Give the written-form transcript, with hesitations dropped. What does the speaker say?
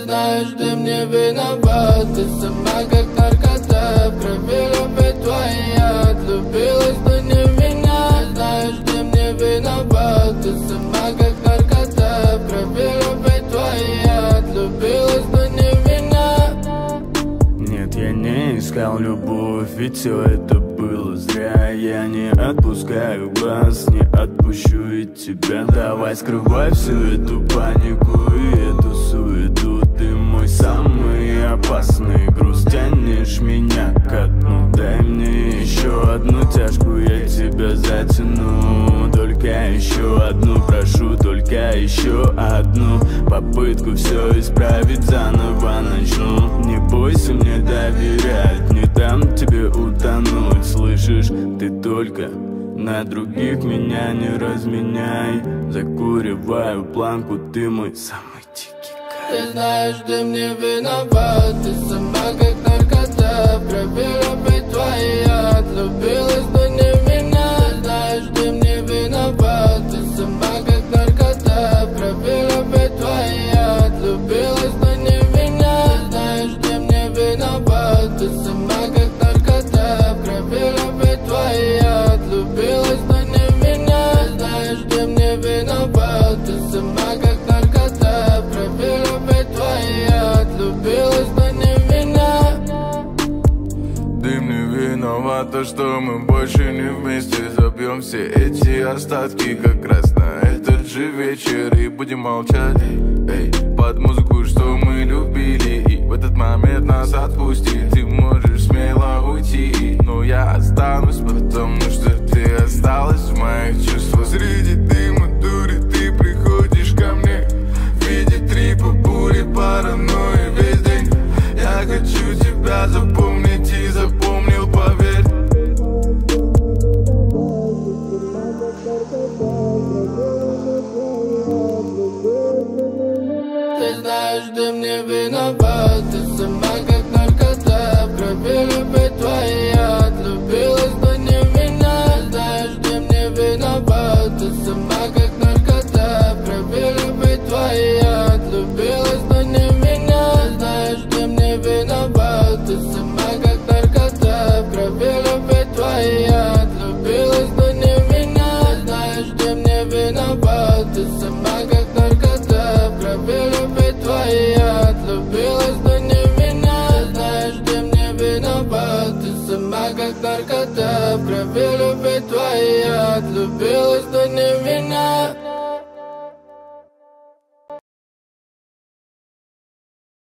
знаешь, ты мне виноват. Ты сама как наркота, в крови любовь твоя. Отлюбилась, но не меня. Знаешь, ты мне виноват. Ты сама как наркота, в крови любовь твоя. Отлюбилась, но не меня. Нет, я не искал любовь, ведь все это было зря. Я не отпускаю глаз, не отпущу и тебя. Давай скрывай всю эту панику и эту суету. Ты мой самый опасный груз, тянешь меня ко дну. Дай мне еще одну тяжку, я тебя затяну. Только еще одну, прошу, только еще одну попытку все исправить, заново начну. Не бойся мне доверять, не дам тебе утонуть. Слышишь, ты только на других меня не разменяй. Закуриваю планку, ты мой самый дикий кайф. Ты знаешь, ты мне виноват. Ты сама как наркота, в крови любовь твоя. Отлюбилась, но не меня. Ты знаешь, ты мне виноват. Ты сама как наркота, в крови любовь твоя. Отлюбилась, но не меня. Ты знаешь, ты мне виноват. Ты сама как наркота, в крови любовь твоя. Отлюбилась, но не меня. Знаешь, ты мне виноват. Ты сама как наркота, в крови любовь твоя. Отлюбилась, но не меня. Ты мне виновата, что мы больше не вместе. Забьем все эти остатки как раз на этот же вечер и будем молчать, эй, под музыку, что мы любили. И в этот момент нас отпусти. Ты можешь смело уйти, но я останусь, потому что ты осталась в моих чувствах. Среди дыма дури ты приходишь ко мне в виде трипа, бури, паранойи весь день. Я хочу тебя запомнить и запомнил, поверь. Ты знаешь, ты мне виноват. Ты сама как наркота, в крови любовь твоя. Отлюбилась, но не меня. Знаешь, ты мне виноват. Ты сама как наркота, в крови любовь твоя. Отлюбилась, но не меня. Знаешь, ты мне виноват. Ты сама как наркота, в крови любовь твоя. Отлюбилась, но не меня. Знаешь, ты мне виноват. Ты сама как наркота, в крови любовь твоя. Отлюбилась, но не меня. Знаешь, ты мне виноват. Ты сама как наркота, в крови любовь твоя. Отлюбилась, но не меня.